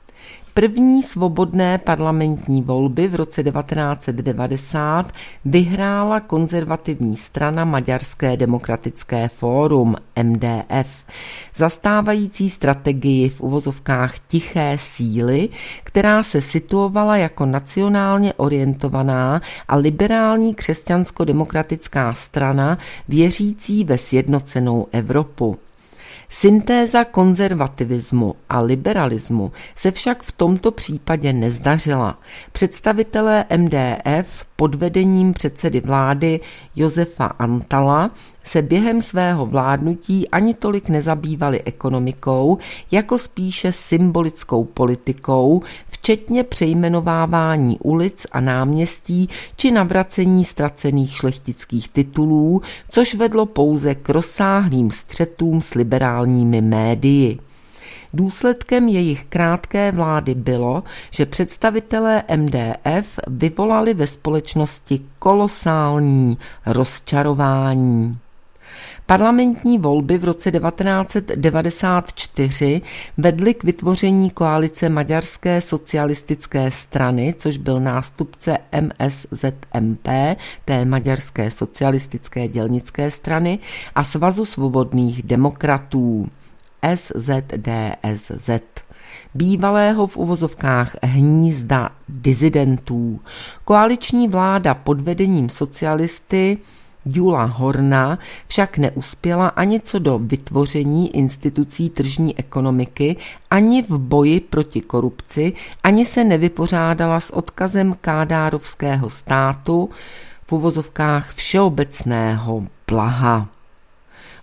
První svobodné parlamentní volby v roce devatenáct set devadesát vyhrála konzervativní strana Maďarské demokratické fórum M D F, zastávající strategii v uvozovkách tiché síly, která se situovala jako nacionálně orientovaná a liberální křesťansko-demokratická strana věřící ve sjednocenou Evropu. Syntéza konzervativismu a liberalismu se však v tomto případě nezdařila. Představitelé M D F pod vedením předsedy vlády Josefa Antala se během svého vládnutí ani tolik nezabývali ekonomikou, jako spíše symbolickou politikou, včetně přejmenovávání ulic a náměstí či navracení ztracených šlechtických titulů, což vedlo pouze k rozsáhlým střetům s liberálními médii. Důsledkem jejich krátké vlády bylo, že představitelé M D F vyvolali ve společnosti kolosální rozčarování. Parlamentní volby v roce devatenáct set devadesát čtyři vedly k vytvoření koalice Maďarské socialistické strany, což byl nástupce M S Z M P, té Maďarské socialistické dělnické strany, a Svazu svobodných demokratů S Z D S Z, bývalého v uvozovkách hnízda disidentů. Koaliční vláda pod vedením socialisty Gyula Horna však neuspěla ani co do vytvoření institucí tržní ekonomiky, ani v boji proti korupci, ani se nevypořádala s odkazem kádárovského státu v uvozovkách všeobecného blaha.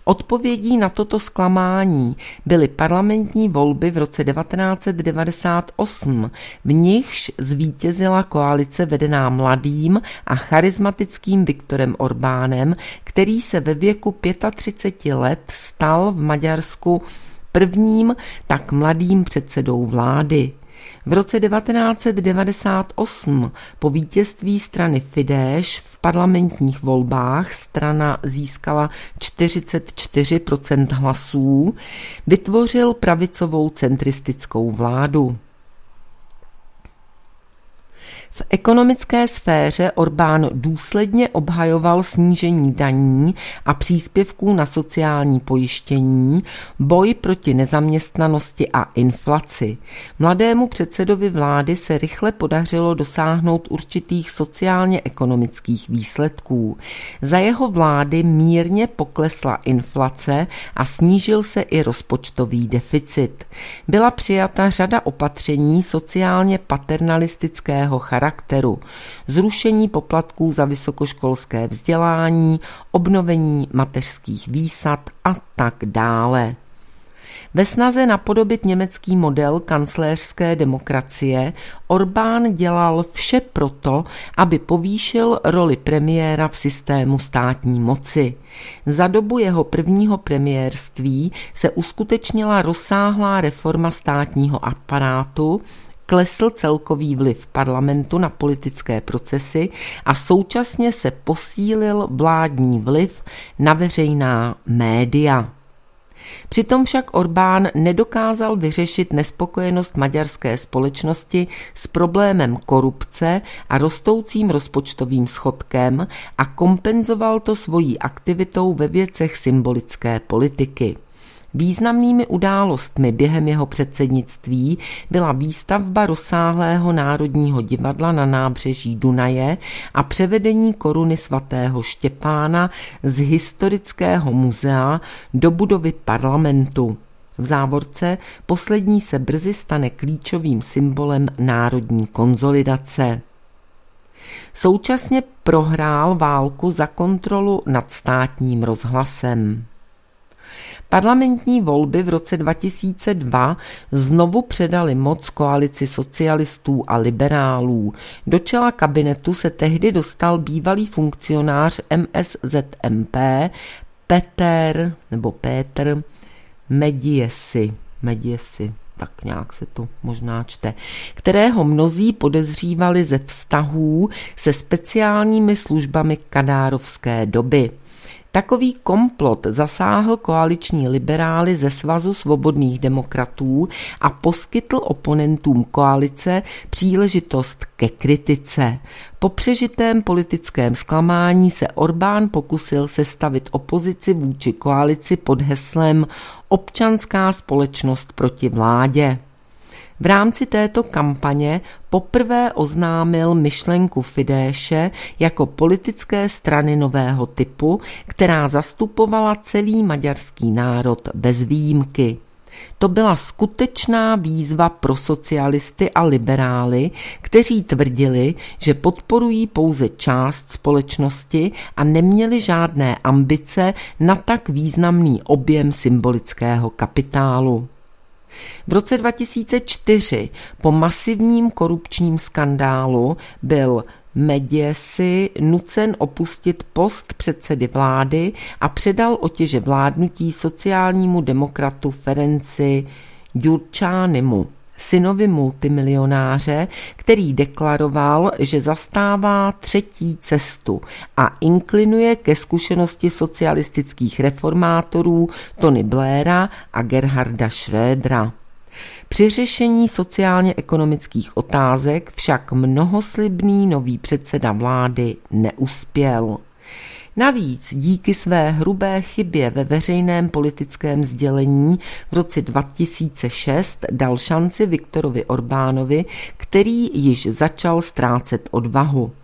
Odpovědí na toto zklamání byly parlamentní volby v roce devatenáct set devadesát osm, v nichž zvítězila koalice vedená mladým a charismatickým Viktorem Orbánem, který se ve věku třicet pět let stal v Maďarsku prvním tak mladým předsedou vlády. V roce devatenáct set devadesát osm po vítězství strany Fidesz v parlamentních volbách strana získala čtyřicet čtyři procent hlasů, vytvořil pravicovou centristickou vládu. V ekonomické sféře Orbán důsledně obhajoval snížení daní a příspěvků na sociální pojištění, boj proti nezaměstnanosti a inflaci. Mladému předsedovi vlády se rychle podařilo dosáhnout určitých sociálně-ekonomických výsledků. Za jeho vlády mírně poklesla inflace a snížil se i rozpočtový deficit. Byla přijata řada opatření sociálně paternalistického charakteru, charakteru, zrušení poplatků za vysokoškolské vzdělání, obnovení mateřských výsad a tak dále. Ve snaze napodobit německý model kancléřské demokracie Orbán dělal vše proto, aby povýšil roli premiéra v systému státní moci. Za dobu jeho prvního premiérství se uskutečnila rozsáhlá reforma státního aparátu, klesl celkový vliv parlamentu na politické procesy a současně se posílil vládní vliv na veřejná média. Přitom však Orbán nedokázal vyřešit nespokojenost maďarské společnosti s problémem korupce a rostoucím rozpočtovým schodkem a kompenzoval to svojí aktivitou ve věcech symbolické politiky. Významnými událostmi během jeho předsednictví byla výstavba rozsáhlého Národního divadla na nábřeží Dunaje a převedení koruny svatého Štěpána z historického muzea do budovy parlamentu. V závorce poslední se brzy stane klíčovým symbolem národní konsolidace. Současně prohrál válku za kontrolu nad státním rozhlasem. Parlamentní volby v roce dva tisíce dva znovu předaly moc koalici socialistů a liberálů. Do čela kabinetu se tehdy dostal bývalý funkcionář M S Z M P Peter nebo Péter Medgyessy. Medgyessy, tak nějak se to možná čte, kterého mnozí podezřívali ze vztahů se speciálními službami kadárovské doby. Takový komplot zasáhl koaliční liberály ze Svazu svobodných demokratů a poskytl oponentům koalice příležitost ke kritice. Po přežitém politickém zklamání se Orbán pokusil sestavit opozici vůči koalici pod heslem Občanská společnost proti vládě. V rámci této kampaně poprvé oznámil myšlenku Fidesze jako politické strany nového typu, která zastupovala celý maďarský národ bez výjimky. To byla skutečná výzva pro socialisty a liberály, kteří tvrdili, že podporují pouze část společnosti a neměli žádné ambice na tak významný objem symbolického kapitálu. V roce dva tisíce čtyři po masivním korupčním skandálu byl Medgyessy nucen opustit post předsedy vlády a předal otěže vládnutí sociálnímu demokratu Ferenci Gyurcsánimu, synovi multimilionáře, který deklaroval, že zastává třetí cestu a inklinuje ke zkušenosti socialistických reformátorů Tony Blaira a Gerharda Schrödera. Při řešení sociálně-ekonomických otázek však mnohoslibný nový předseda vlády neuspěl. Navíc díky své hrubé chybě ve veřejném politickém sdělení v roce dva tisíce šest dal šanci Viktorovi Orbánovi, který již začal ztrácet odvahu.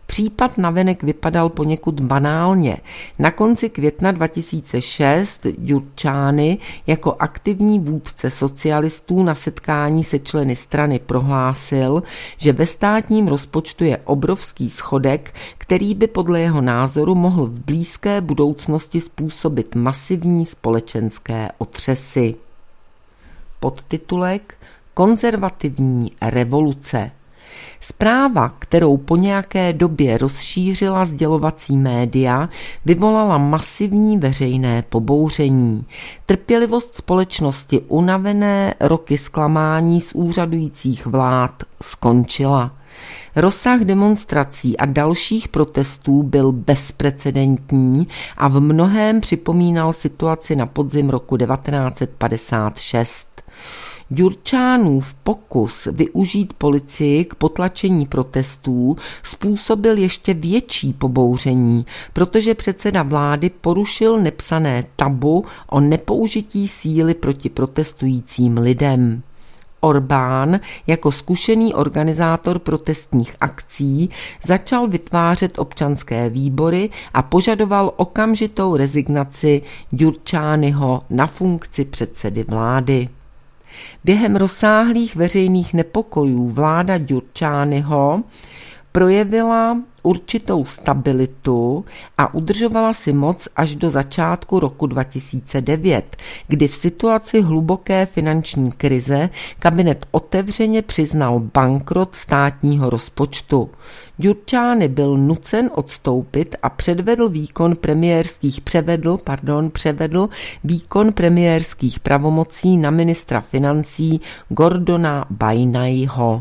Případ navenek vypadal poněkud banálně. Na konci května dva tisíce šest Gyurcsány jako aktivní vůdce socialistů na setkání se členy strany prohlásil, že ve státním rozpočtu je obrovský schodek, který by podle jeho názoru mohl v blízké budoucnosti způsobit masivní společenské otřesy. Podtitulek Konzervativní revoluce. Zpráva, kterou po nějaké době rozšířila sdělovací média, vyvolala masivní veřejné pobouření. Trpělivost společnosti unavené roky zklamání z úřadujících vlád skončila. Rozsah demonstrací a dalších protestů byl bezprecedentní a v mnohém připomínal situaci na podzim roku devatenáct set padesát šest. Gyurcsánův pokus využít policii k potlačení protestů způsobil ještě větší pobouření, protože předseda vlády porušil nepsané tabu o nepoužití síly proti protestujícím lidem. Orbán jako zkušený organizátor protestních akcí začal vytvářet občanské výbory a požadoval okamžitou rezignaci Gyurcsányho na funkci předsedy vlády. Během rozsáhlých veřejných nepokojů vláda Gyurcsányho projevila určitou stabilitu a udržovala si moc až do začátku roku dva tisíce devět, kdy v situaci hluboké finanční krize kabinet otevřeně přiznal bankrot státního rozpočtu. Gyurcsány byl nucen odstoupit a předvedl výkon premiérských převedl, pardon, převedl výkon premiérských pravomocí na ministra financí Gordona Bajnaiho.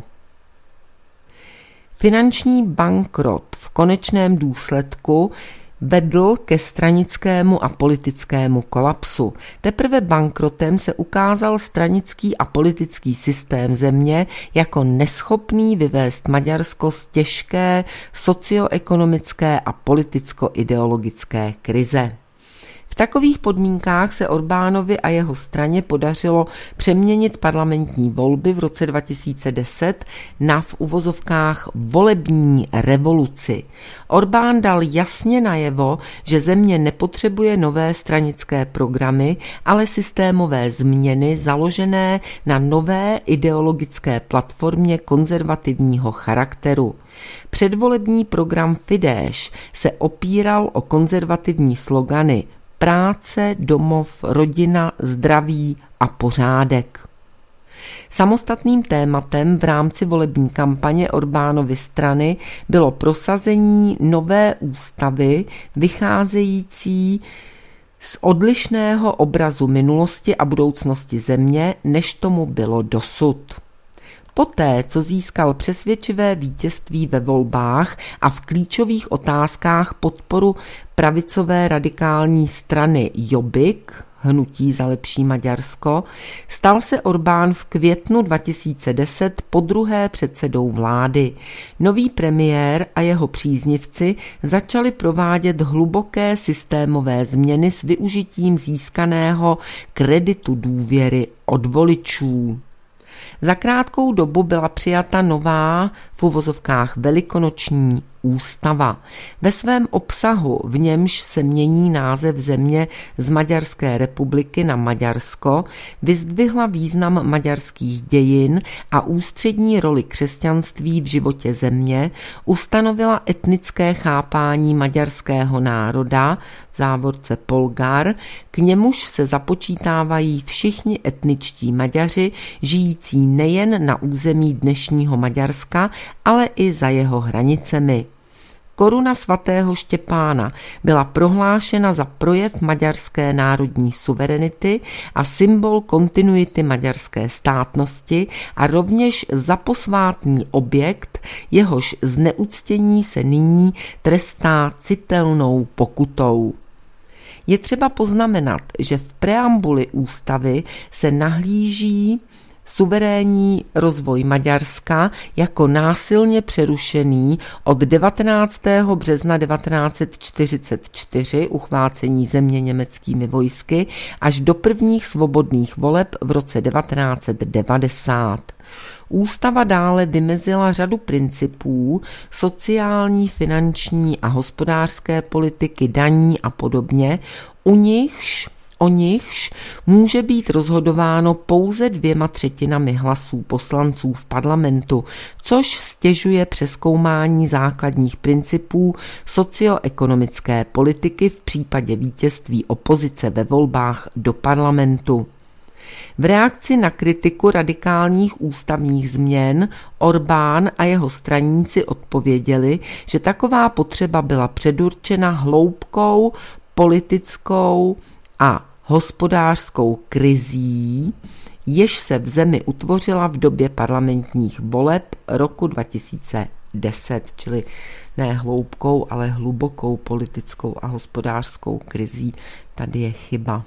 Finanční bankrot v konečném důsledku vedl ke stranickému a politickému kolapsu. Teprve bankrotem se ukázal stranický a politický systém země jako neschopný vyvést Maďarsko z těžké socioekonomické a politicko-ideologické krize. V takových podmínkách se Orbánovi a jeho straně podařilo přeměnit parlamentní volby v roce dva tisíce deset na v uvozovkách volební revoluci. Orbán dal jasně najevo, že země nepotřebuje nové stranické programy, ale systémové změny založené na nové ideologické platformě konzervativního charakteru. Předvolební program Fidesz se opíral o konzervativní slogany práce, domov, rodina, zdraví a pořádek. Samostatným tématem v rámci volební kampaně Orbánovy strany bylo prosazení nové ústavy vycházející z odlišného obrazu minulosti a budoucnosti země, než tomu bylo dosud. Poté, co získal přesvědčivé vítězství ve volbách a v klíčových otázkách podporu pravicové radikální strany Jobbik, Hnutí za lepší Maďarsko, stal se Orbán v květnu dva tisíce deset podruhé předsedou vlády. Nový premiér a jeho příznivci začali provádět hluboké systémové změny s využitím získaného kreditu důvěry od voličů. Za krátkou dobu byla přijata nová, v uvozovkách velikonoční ústava. Ve svém obsahu, v němž se mění název země z Maďarské republiky na Maďarsko, vyzdvihla význam maďarských dějin a ústřední roli křesťanství v životě země, ustanovila etnické chápání maďarského národa, v závorce Polgar, k němuž se započítávají všichni etničtí Maďaři, žijící nejen na území dnešního Maďarska, ale i za jeho hranicemi. Koruna svatého Štěpána byla prohlášena za projev maďarské národní suverenity a symbol kontinuity maďarské státnosti a rovněž za posvátný objekt, jehož zneuctění se nyní trestá citelnou pokutou. Je třeba poznamenat, že v preambuli ústavy se nahlíží suverénní rozvoj Maďarska jako násilně přerušený od devatenáctého března devatenáct set čtyřicet čtyři uchvácení země německými vojsky až do prvních svobodných voleb v roce devatenáct set devadesát. Ústava dále vymezila řadu principů sociální, finanční a hospodářské politiky, daní a podobně, u nichž O nichž může být rozhodováno pouze dvěma třetinami hlasů poslanců v parlamentu, což stěžuje přezkoumání základních principů socioekonomické politiky v případě vítězství opozice ve volbách do parlamentu. V reakci na kritiku radikálních ústavních změn Orbán a jeho straníci odpověděli, že taková potřeba byla předurčena hloubkou politickou a hospodářskou krizí, jež se v zemi utvořila v době parlamentních voleb roku dva tisíce deset, čili ne hloubkou, ale hlubokou politickou a hospodářskou krizí. Tady je chyba.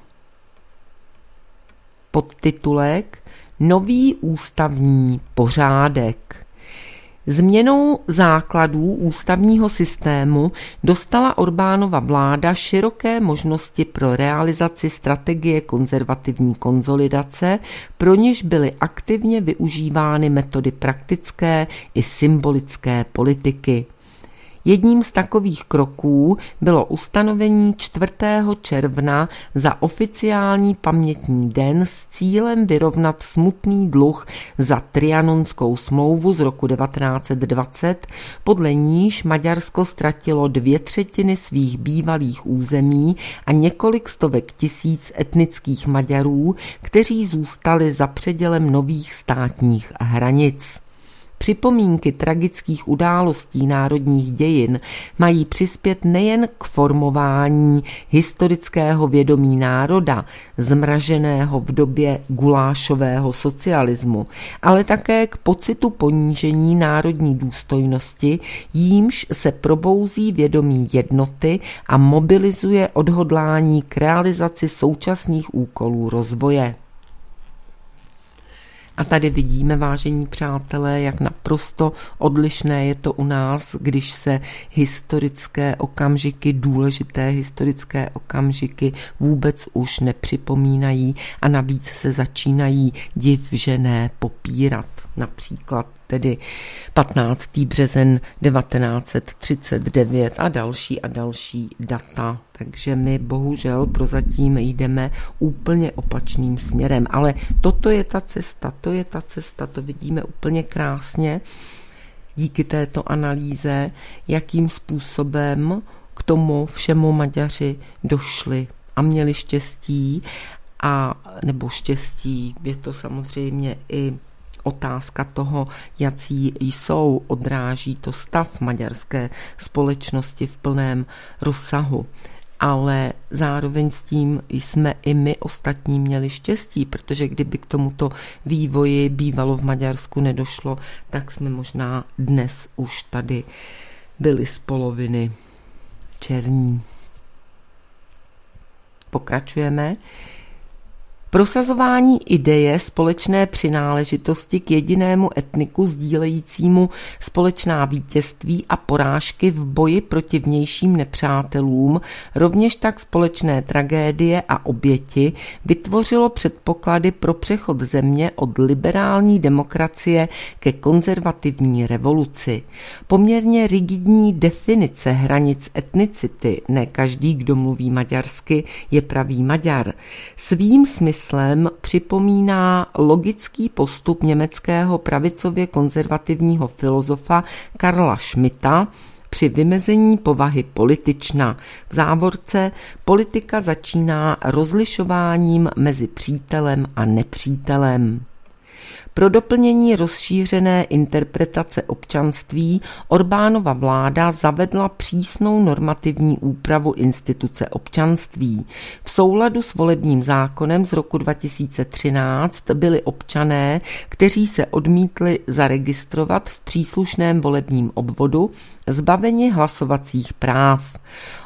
Podtitulek Nový ústavní pořádek. Změnou základů ústavního systému dostala Orbánova vláda široké možnosti pro realizaci strategie konzervativní konsolidace, pro něž byly aktivně využívány metody praktické i symbolické politiky. Jedním z takových kroků bylo ustanovení čtvrtého června za oficiální pamětní den s cílem vyrovnat smutný dluh za Trianonskou smlouvu z roku devatenáct set dvacet, podle níž Maďarsko ztratilo dvě třetiny svých bývalých území a několik stovek tisíc etnických Maďarů, kteří zůstali za předělem nových státních hranic. Připomínky tragických událostí národních dějin mají přispět nejen k formování historického vědomí národa, zmraženého v době gulášového socialismu, ale také k pocitu ponížení národní důstojnosti, jímž se probouzí vědomí jednoty a mobilizuje odhodlání k realizaci současných úkolů rozvoje. A tady vidíme, vážení přátelé, jak naprosto odlišné je to u nás, když se historické okamžiky, důležité historické okamžiky vůbec už nepřipomínají a navíc se začínají divžené popírat. Například tedy patnáctého březen devatenáct set třicet devět a další a další data. Takže my bohužel prozatím jdeme úplně opačným směrem. Ale toto je ta cesta, to je ta cesta, to vidíme úplně krásně díky této analýze, jakým způsobem k tomu všemu Maďaři došli a měli štěstí, a nebo štěstí, je to samozřejmě i otázka toho, jací jsou, odráží to stav maďarské společnosti v plném rozsahu. Ale zároveň s tím jsme i my ostatní měli štěstí, protože kdyby k tomuto vývoji bývalo v Maďarsku nedošlo, tak jsme možná dnes už tady byli z poloviny černí. Pokračujeme. Prosazování ideje společné přináležitosti k jedinému etniku sdílejícímu společná vítězství a porážky v boji proti vnějším nepřátelům, rovněž tak společné tragédie a oběti, vytvořilo předpoklady pro přechod země od liberální demokracie ke konzervativní revoluci. Poměrně rigidní definice hranic etnicity, ne každý, kdo mluví maďarsky, je pravý Maďar, svým smyslem připomíná logický postup německého pravicově konzervativního filozofa Karla Schmitta při vymezení povahy politična. V závorce politika začíná rozlišováním mezi přítelem a nepřítelem. Pro doplnění rozšířené interpretace občanství Orbánova vláda zavedla přísnou normativní úpravu instituce občanství. V souladu s volebním zákonem z roku dva tisíce třináct byli občané, kteří se odmítli zaregistrovat v příslušném volebním obvodu, zbaveni hlasovacích práv.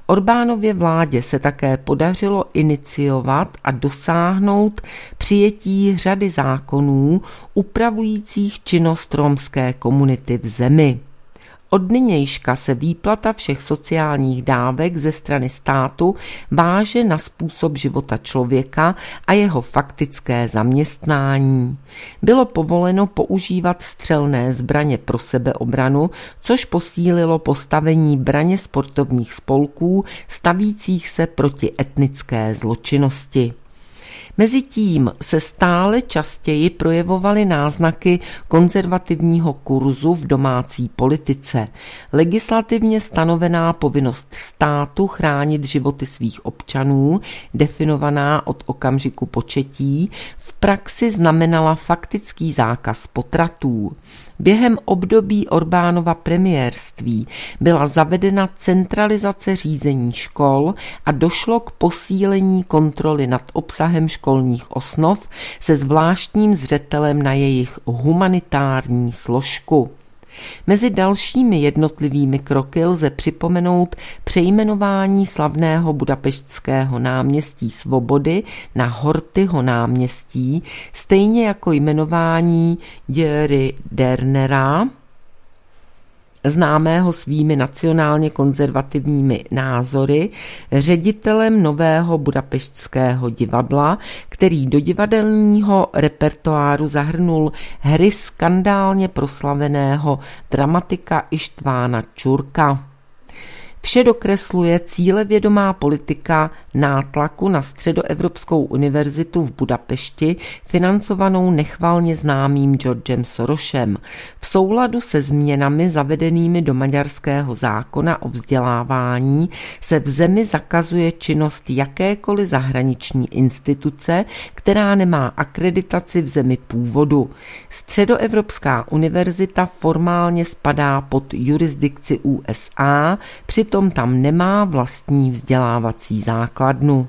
Orbánově vládě se také podařilo iniciovat a dosáhnout přijetí řady zákonů upravujících činnost romské komunity v zemi. Od nynějška se výplata všech sociálních dávek ze strany státu váže na způsob života člověka a jeho faktické zaměstnání. Bylo povoleno používat střelné zbraně pro sebeobranu, což posílilo postavení braně sportovních spolků stavících se proti etnické zločinnosti. Mezitím se stále častěji projevovaly náznaky konzervativního kurzu v domácí politice. Legislativně stanovená povinnost státu chránit životy svých občanů, definovaná od okamžiku početí, v praxi znamenala faktický zákaz potratů. Během období Orbánova premiérství byla zavedena centralizace řízení škol a došlo k posílení kontroly nad obsahem školních osnov se zvláštním zřetelem na jejich humanitární složku. Mezi dalšími jednotlivými kroky lze připomenout přejmenování slavného budapeštského náměstí Svobody na Horthyho náměstí, stejně jako jmenování Győri Dernera, známého svými nacionálně konzervativními názory, ředitelem nového budapeštského divadla, který do divadelního repertoáru zahrnul hry skandálně proslaveného dramatika Istvána Čurka. Vše dokresluje cílevědomá politika nátlaku na Středoevropskou univerzitu v Budapešti, financovanou nechvalně známým Georgem Sorosem. V souladu se změnami zavedenými do maďarského zákona o vzdělávání se v zemi zakazuje činnost jakékoliv zahraniční instituce, která nemá akreditaci v zemi původu. Středoevropská univerzita formálně spadá pod jurisdikci U S A, přitom tam nemá vlastní vzdělávací základnu.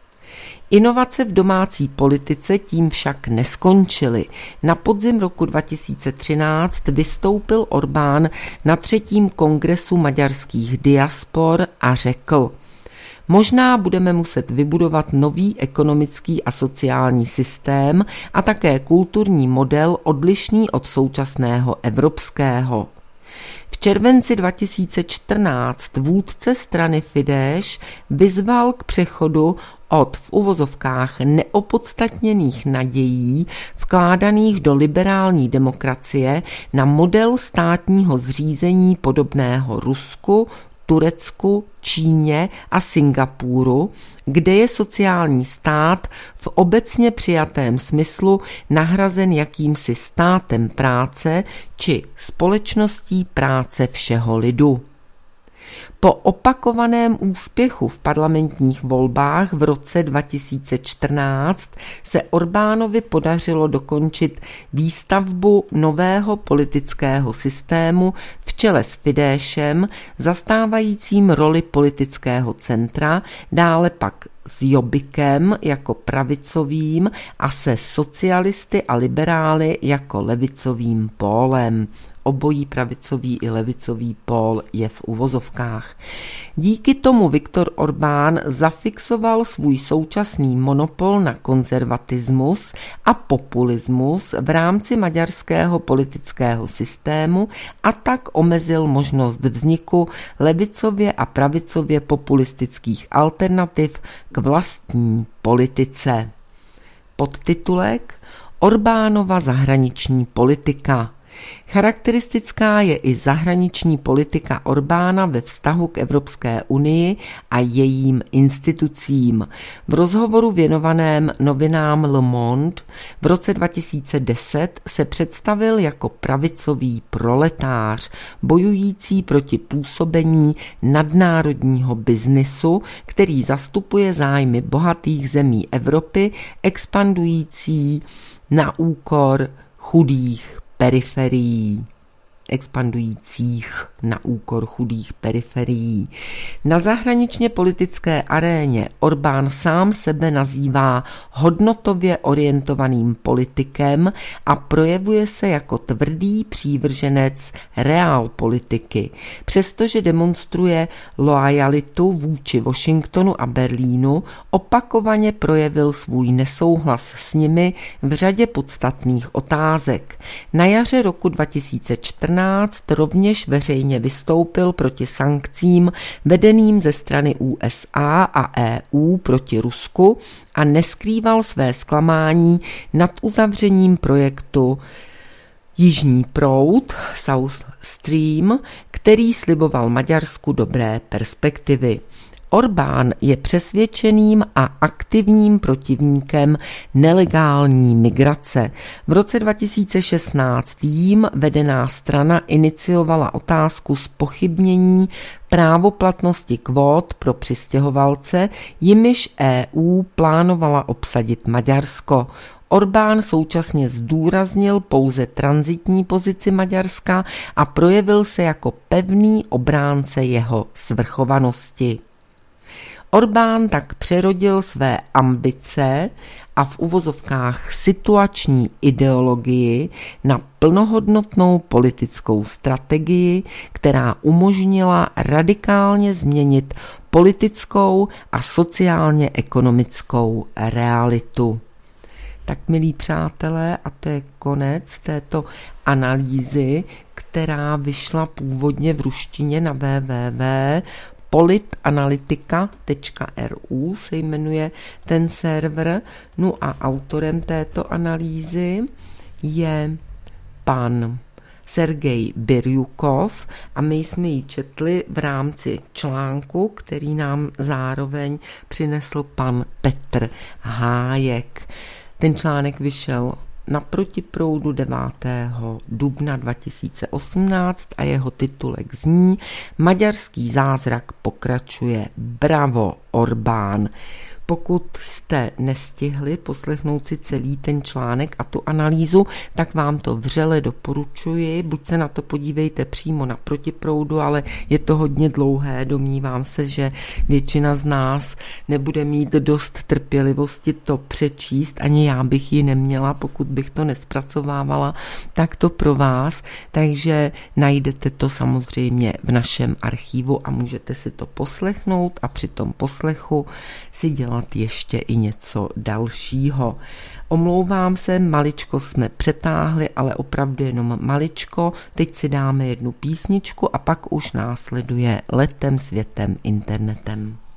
Inovace v domácí politice tím však neskončily. Na podzim roku dva tisíce třináct vystoupil Orbán na třetím kongresu maďarských diaspor a řekl: možná budeme muset vybudovat nový ekonomický a sociální systém a také kulturní model odlišný od současného evropského. V červenci dva tisíce čtrnáct vůdce strany Fidesz vyzval k přechodu od v uvozovkách neopodstatněných nadějí vkládaných do liberální demokracie na model státního zřízení podobného Rusku, Turecku, Číně a Singapuru, kde je sociální stát v obecně přijatém smyslu nahrazen jakýmsi státem práce či společností práce všeho lidu. Po opakovaném úspěchu v parlamentních volbách v roce dva tisíce čtrnáct se Orbánovi podařilo dokončit výstavbu nového politického systému v čele s Fideszem, zastávajícím roli politického centra, dále pak s Jobbikem jako pravicovým a se socialisty a liberály jako levicovým pólem. Obojí pravicový i levicový pól je v uvozovkách. Díky tomu Viktor Orbán zafixoval svůj současný monopol na konzervatismus a populismus v rámci maďarského politického systému a tak omezil možnost vzniku levicově a pravicově populistických alternativ k vlastní politice. Podtitulek Orbánova zahraniční politika. Charakteristická je i zahraniční politika Orbána ve vztahu k Evropské unii a jejím institucím. V rozhovoru věnovaném novinám Le Monde v roce dva tisíce deset se představil jako pravicový proletář, bojující proti působení nadnárodního biznisu, který zastupuje zájmy bohatých zemí Evropy, expandující na úkor chudých periferií. expandujících na úkor chudých periferií. Na zahraničně politické aréně Orbán sám sebe nazývá hodnotově orientovaným politikem a projevuje se jako tvrdý přívrženec realpolitiky. Přestože demonstruje loajalitu vůči Washingtonu a Berlínu, opakovaně projevil svůj nesouhlas s nimi v řadě podstatných otázek. Na jaře roku dva tisíce čtrnáct rovněž veřejně vystoupil proti sankcím vedeným ze strany U S A a E U proti Rusku a neskrýval své zklamání nad uzavřením projektu Jižní proud, South Stream, který sliboval Maďarsku dobré perspektivy. Orbán je přesvědčeným a aktivním protivníkem nelegální migrace. V roce dva tisíce šestnáct jím vedená strana iniciovala otázku zpochybnění právoplatnosti kvót pro přistěhovalce, jimiž E U plánovala obsadit Maďarsko. Orbán současně zdůraznil pouze tranzitní pozici Maďarska a projevil se jako pevný obránce jeho svrchovanosti. Orbán tak přerodil své ambice a v uvozovkách situační ideologii na plnohodnotnou politickou strategii, která umožnila radikálně změnit politickou a sociálně-ekonomickou realitu. Tak, milí přátelé, a to je konec této analýzy, která vyšla původně v ruštině na w w w tečka politanalytika tečka r u se jmenuje ten server. No a autorem této analýzy je pan Sergej Birjukov a my jsme ji četli v rámci článku, který nám zároveň přinesl pan Petr Hájek. Ten článek vyšel na Protiproudu devátého dubna dva tisíce osmnáct a jeho titulek zní Maďarský zázrak pokračuje. Bravo, Orbán. Pokud jste nestihli poslechnout si celý ten článek a tu analýzu, tak vám to vřele doporučuji. Buď se na to podívejte přímo na Protiproudu, ale je to hodně dlouhé. Domnívám se, že většina z nás nebude mít dost trpělivosti to přečíst. Ani já bych ji neměla, pokud bych to nespracovávala, tak to pro vás. Takže najdete to samozřejmě v našem archivu a můžete si to poslechnout a při tom poslechu si dělat ještě i něco dalšího. Omlouvám se, maličko jsme přetáhli, ale opravdu jenom maličko. Teď si dáme jednu písničku a pak už následuje Letem světem internetem.